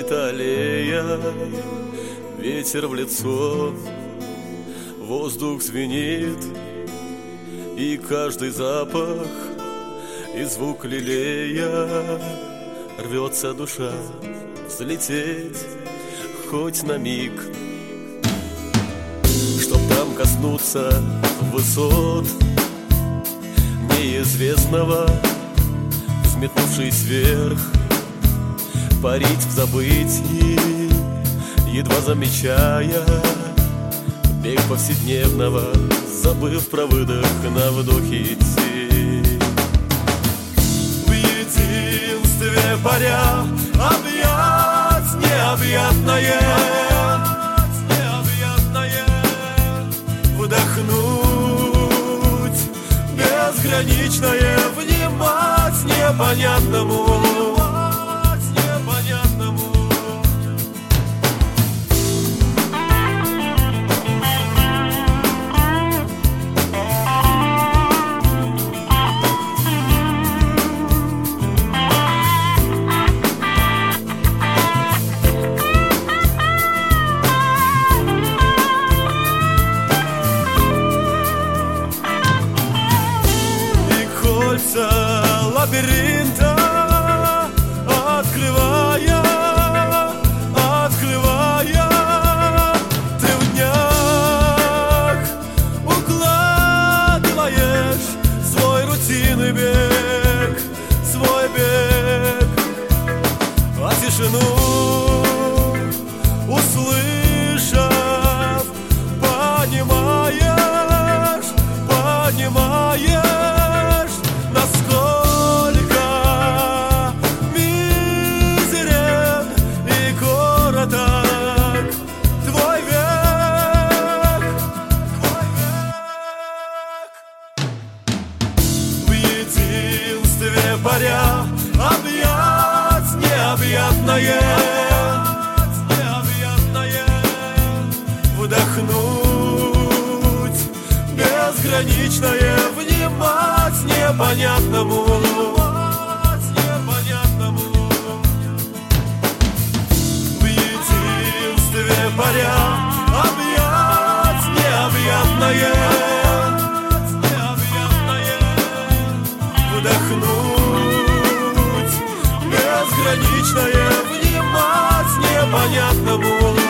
Звенит аллея, ветер в лицо, воздух звенит, и каждый запах, и звук лилея. Рвется душа взлететь хоть на миг, чтоб там коснуться высот неизвестного, взметнувшись вверх, парить в забытии, едва замечая бег повседневного, забыв про выдох, на вдохе идти. В единстве паря объять необъятное, вдохнуть безграничное, внимать непонятному. Лабиринта открывая, ты в днях укладываешь свой рутинный бег, свой бег, а тишину услышав, понимаешь, насколько мизерен и короток твой век. В единстве паря объять необъятное, вдохнуть безграничное, внимать непонятному. В единстве паря объять необъятное, вдохнуть безграничное, внимать непонятному.